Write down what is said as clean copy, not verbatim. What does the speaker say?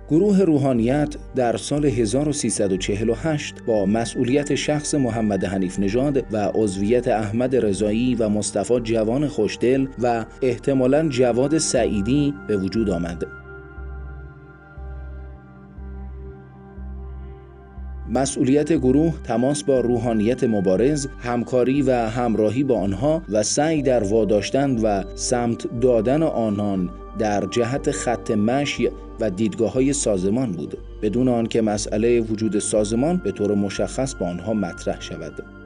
گروه روحانیت در سال 1348 با مسئولیت شخص محمد حنیف نژاد و عضویت احمد رضایی و مصطفی جوان خوشدل و احتمالاً جواد سعیدی به وجود آمد. مسئولیت گروه تماس با روحانیت مبارز، همکاری و همراهی با آنها و سعی در واداشتن و سمت دادن آنان در جهت خط مشی و دیدگاه‌های سازمان بود، بدون آنکه مسئله وجود سازمان به طور مشخص با آنها مطرح شود.